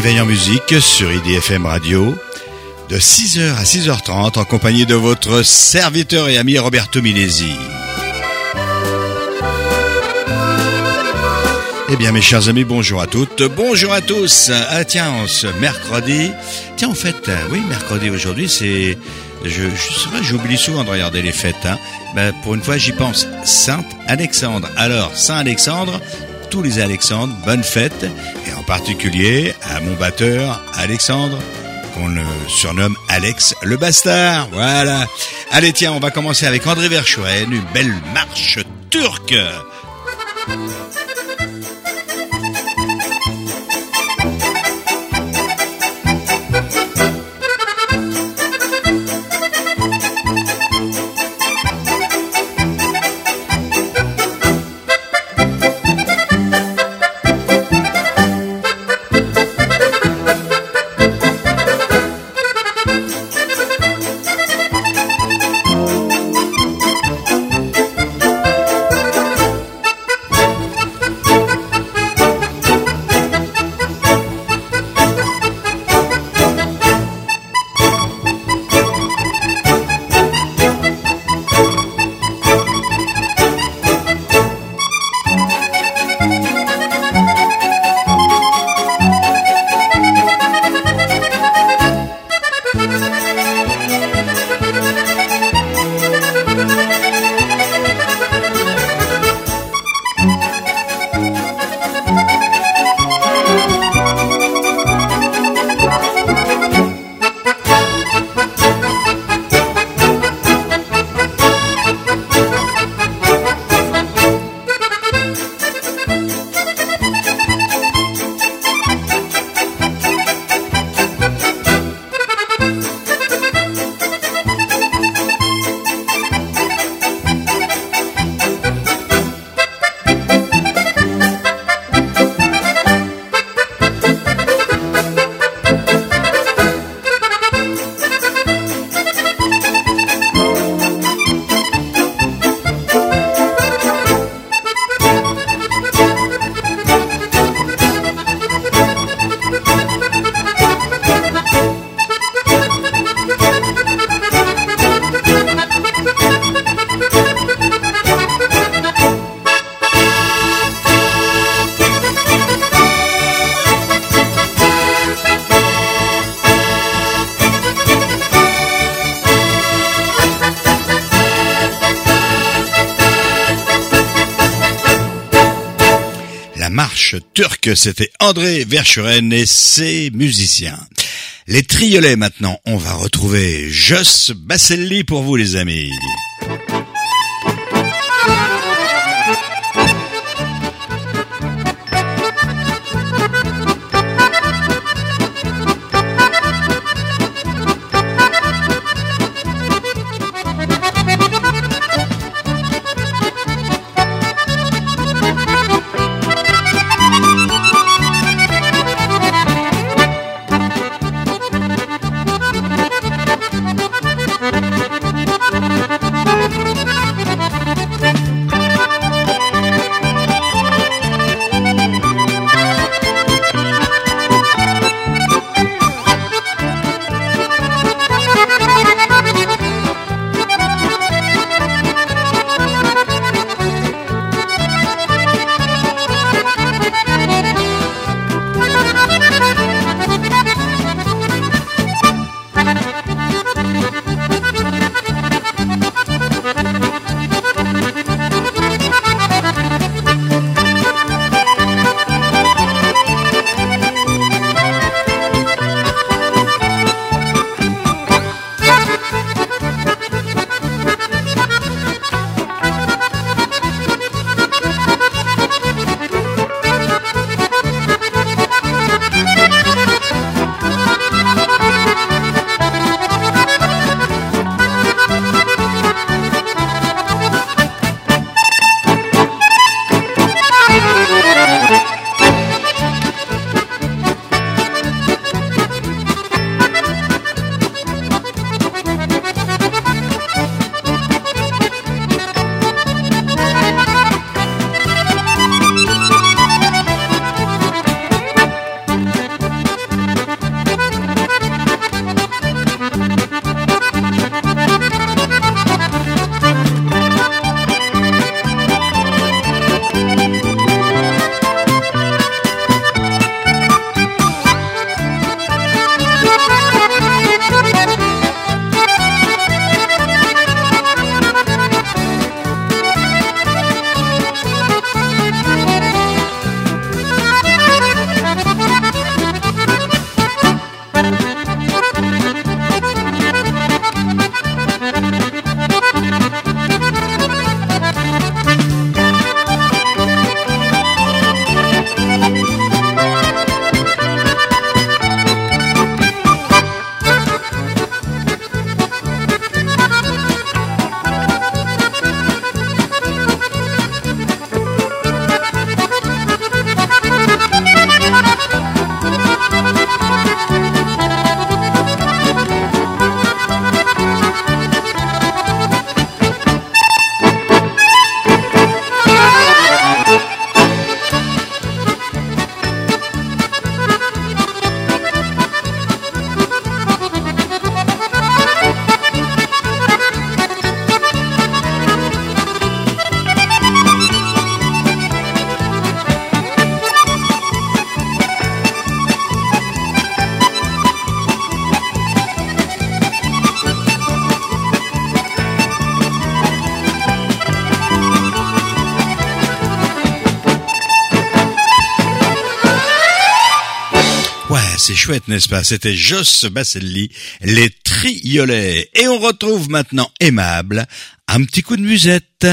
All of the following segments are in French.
Réveil en musique sur IDFM Radio de 6h à 6h30 en compagnie de votre serviteur et ami Roberto Minesi. Eh bien mes chers amis, bonjour à toutes, bonjour à tous. Ah tiens, ce mercredi, en fait, oui, mercredi aujourd'hui, c'est... C'est vrai, j'oublie souvent de regarder les fêtes. Pour une fois, j'y pense. Saint-Alexandre. Alors, Saint-Alexandre, tous les Alexandres, bonne fête. Et en particulier à mon batteur, Alexandre, qu'on le surnomme Alex le Bastard. Voilà. Allez, tiens, on va commencer avec André Verschuren, une belle marche turque. Turc, c'était André Verschuren et ses musiciens. Les triolets maintenant, on va retrouver Jos Baselli pour vous les amis. c'est chouette, n'est-ce pas? C'était Joss Basselli, les Triolets. Et on retrouve maintenant Aimable, un petit coup de musette.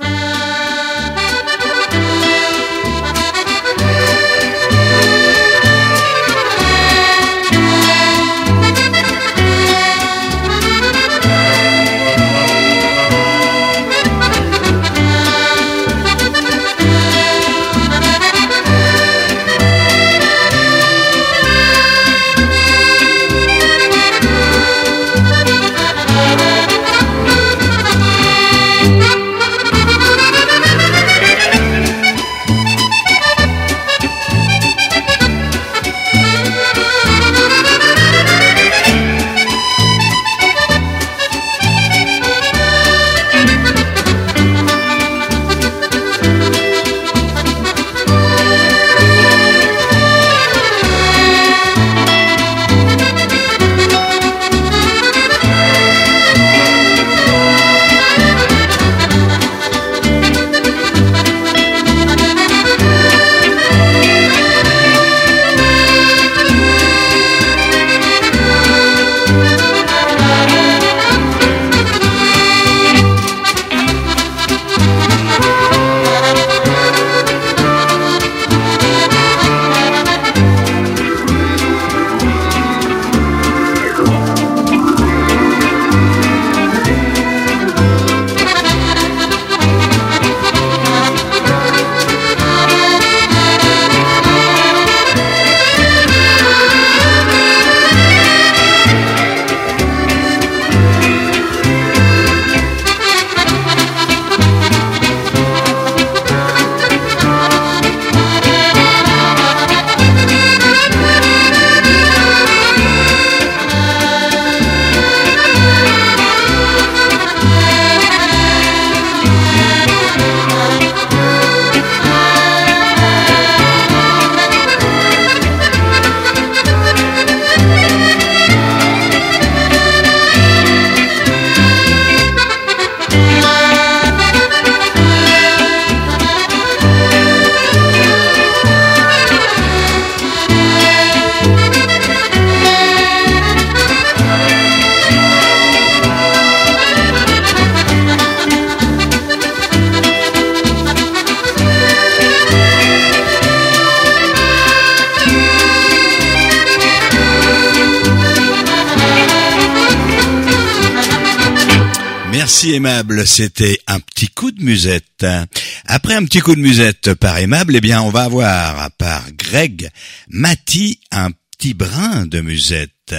Merci Aimable, c'était un petit coup de musette. Après un petit coup de musette par Aimable, eh bien on va avoir par Greg Mati un petit brin de musette.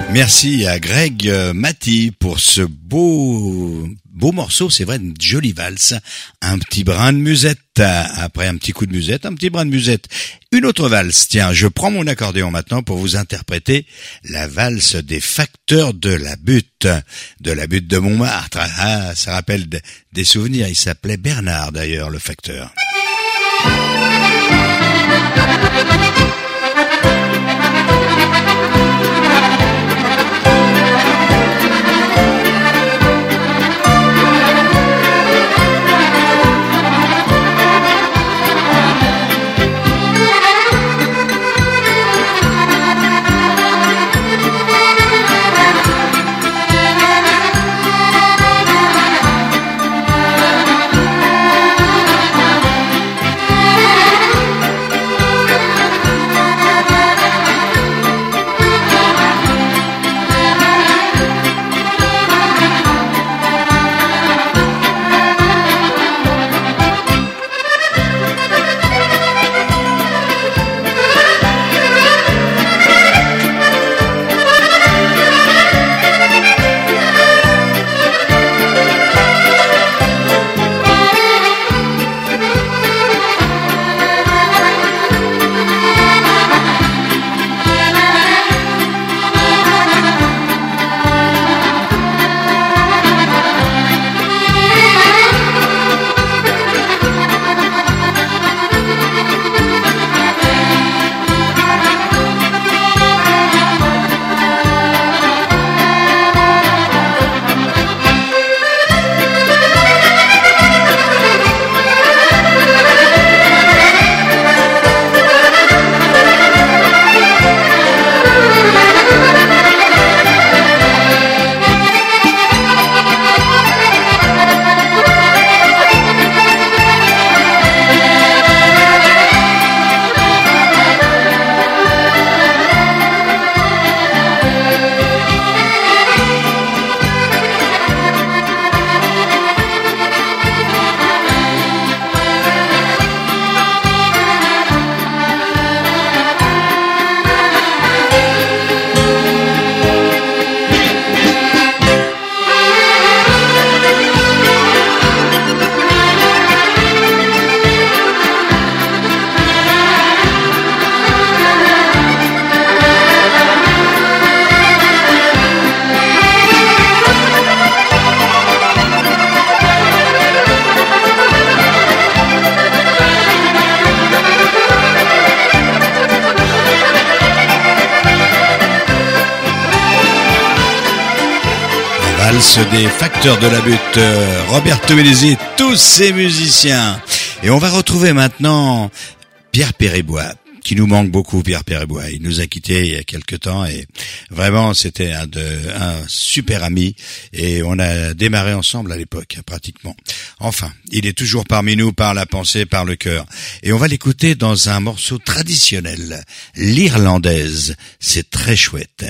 Merci à Greg Mati pour ce beau morceau, c'est vrai, une jolie valse, un petit brin de musette, après un petit coup de musette, un petit brin de musette, une autre valse. Tiens, je prends mon accordéon maintenant pour vous interpréter la valse des facteurs de la butte de Montmartre. Ah, ça rappelle des souvenirs, il s'appelait Bernard d'ailleurs, le facteur. Des facteurs de la butte, Roberto Melesi, tous ces musiciens. Et on va retrouver maintenant Pierre Pérébois, qui nous manque beaucoup. Pierre Pérébois, il nous a quittés il y a quelque temps et vraiment c'était un super ami et on a démarré ensemble à l'époque pratiquement. Enfin, il est toujours parmi nous par la pensée, par le cœur. Et on va l'écouter dans un morceau traditionnel, l'Irlandaise. C'est très chouette.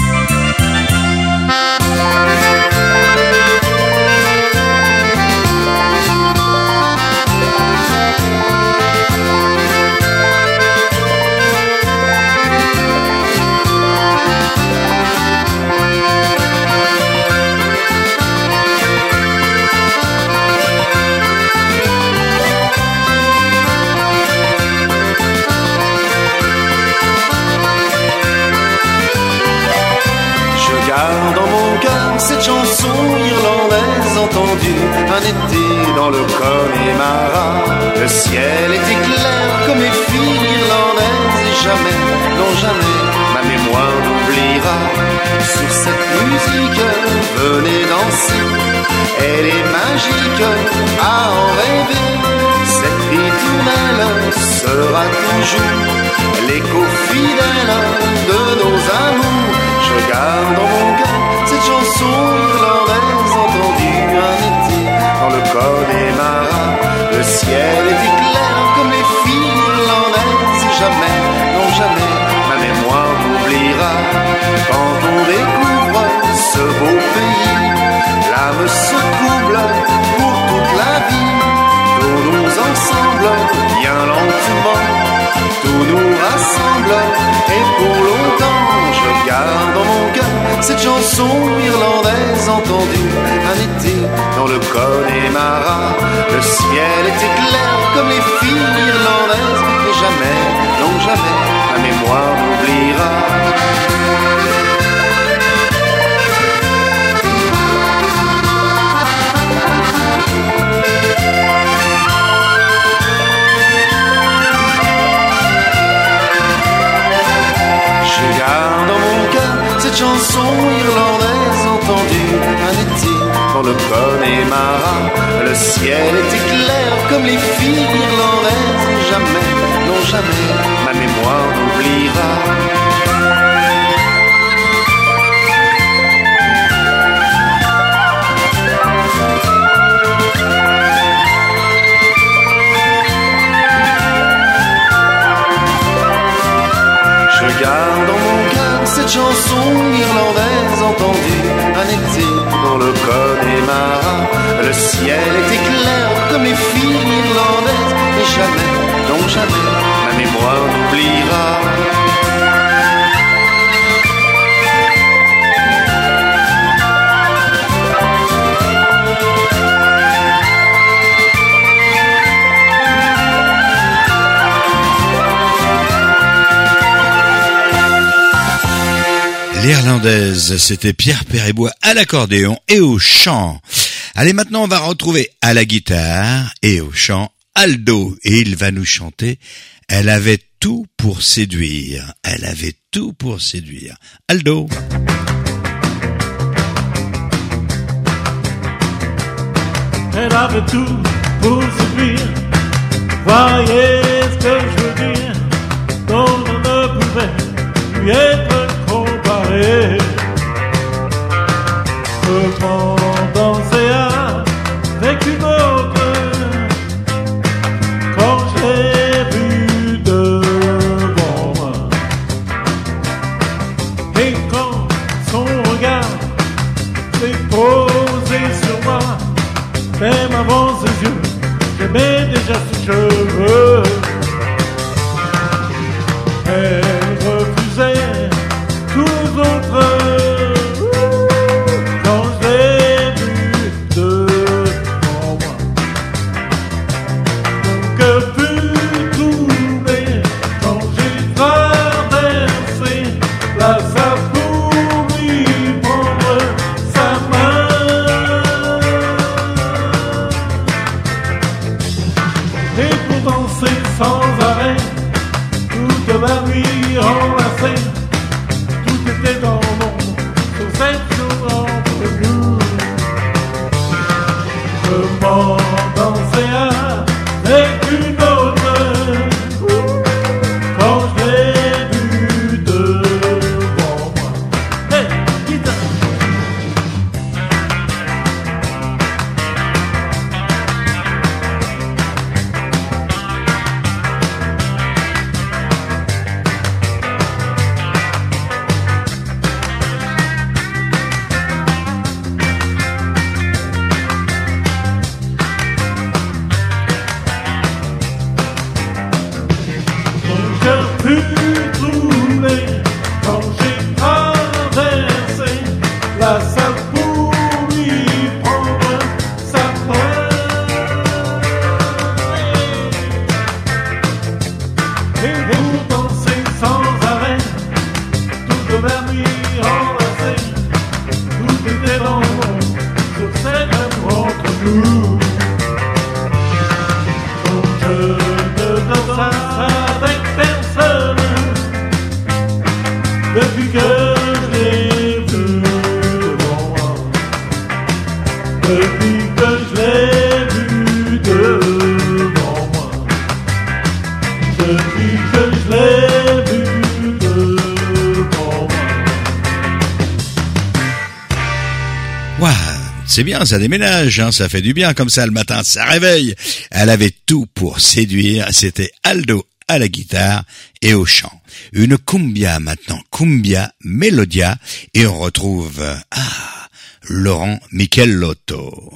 Dans mon cœur cette chanson irlandaise entendue un été dans le Connemara. Le ciel était clair comme les filles irlandaises et jamais, non jamais, ma mémoire n'oubliera. Sur cette musique, venez danser, elle est magique, à en rêver. Cette ritournelle sera toujours l'écho fidèle de nos amours. Je garde dans mon cœur cette chanson irlandaise entendue un été dans le Connemara. Le ciel était clair comme les filles irlandaises et jamais, non jamais, ma mémoire n'oubliera. Quand on découvre ce beau pays, l'âme se trouble pour toute la vie. Tournons ensemble, bien lentement, tout nous rassemble et pour longtemps je garde dans mon cœur cette chanson irlandaise entendue un été dans le Connemara. Le ciel était clair comme les filles irlandaises, et jamais, non jamais, ma mémoire n'oubliera. Je garde dans mon cœur cette chanson irlandaise entendue un été dans le Connemara. Le ciel était clair comme les filles irlandaises. Jamais, non jamais, ma mémoire n'oubliera. Je garde dans mon cœur cette chanson irlandaise entendue un été dans le Connemara. Le ciel était clair comme les filles irlandaises, et jamais, non jamais, ma mémoire n'oubliera. L'Irlandaise, c'était Pierre Perrébois à l'accordéon et au chant. Allez, maintenant on va retrouver à la guitare et au chant Aldo, et il va nous chanter « Elle avait tout pour séduire ». Elle avait tout pour séduire. Aldo. Elle avait tout pour séduire. Voyez ce que je veux dire. Dont on ne pouvait lui être comparé. Comment danser avec une autre quand j'ai vu devant moi. Et quand son regard s'est posé sur moi, même avant ses yeux, j'aimais déjà ses cheveux. Elle refusait tous les autres. Quand je l'ai vu devant moi, mon cœur fut troublé quand j'ai traversé la salle pour lui prendre sa main. Et pour danser sans arrêt toute la nuit enlacée, tout était dans l'ombre sur cette jour entre nous. Comment danser avec une autre quand je l'ai vu devant moi. Hey, guitare! Mon cœur fut troublé quand j'ai traversé la salle pour lui prendre sa main. Et pour danser sans arrêt toute la nuit enlacée, tout était dans l'ombre sur cette amour entre nous. Donc je ne danse avec personne depuis que je l'ai vu devant moi. Depuis que je l'ai vu devant moi. Depuis que je l'ai vu devant moi. Waouh, c'est bien, ça déménage, hein, ça fait du bien comme ça le matin, ça réveille. Elle avait tout pour séduire, c'était Aldo à la guitare et au chant. Une cumbia maintenant, cumbia melodia, et on retrouve Laurent Michelotto.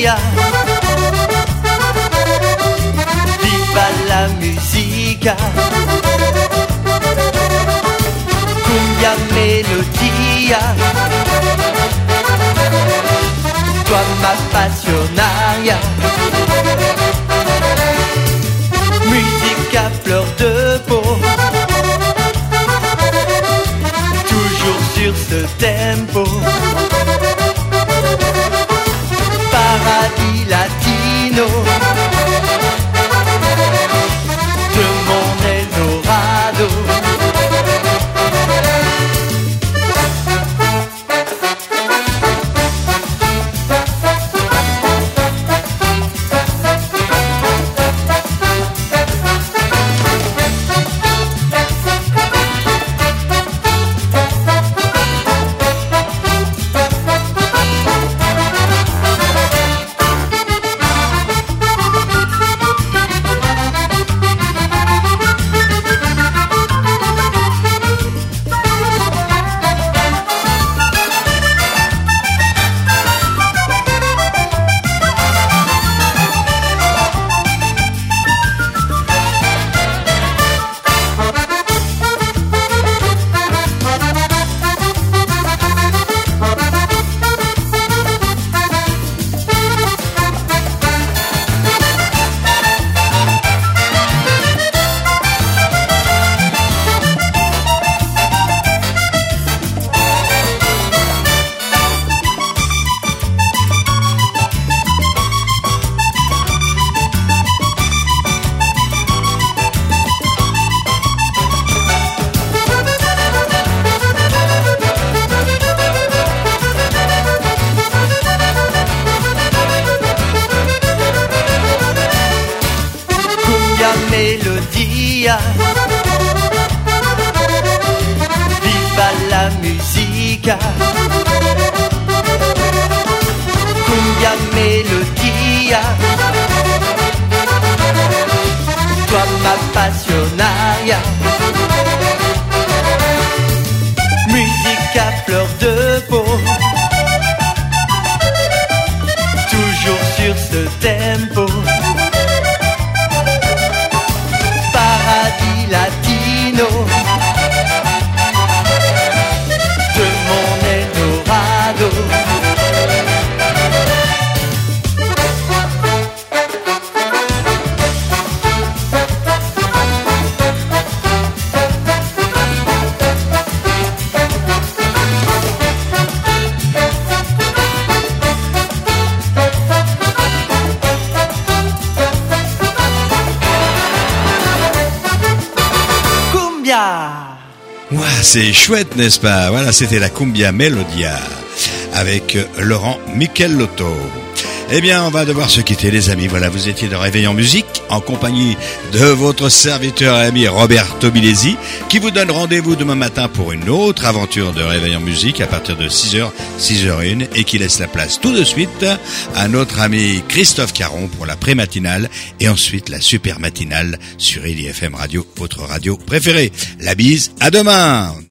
dia. Viva la musica. Cumbia melodia. Toi m'appassionaria. Musique à fleur de peau. Toujours sur ce tempo. Paradis latino. De mon Eldorado. Melodia. Viva la musica. Cumbia melodia. Toi m'appassionaria. Musique à fleur de peau. Toujours sur ce tempo. Paradis latino. De mon Eldorado. Ouah, c'est chouette, n'est-ce pas? Voilà, c'était la Cumbia Melodia avec Laurent Michelotto. Eh bien, on va devoir se quitter, les amis. Voilà, vous étiez de Réveil en musique en compagnie de votre serviteur et ami Roberto Bilesi, qui vous donne rendez-vous demain matin pour une autre aventure de Réveil en musique à partir de 6h, 6h01, et qui laisse la place tout de suite à notre ami Christophe Caron pour la pré-matinale et ensuite la super matinale sur IDFM Radio, votre radio préférée. La bise, à demain!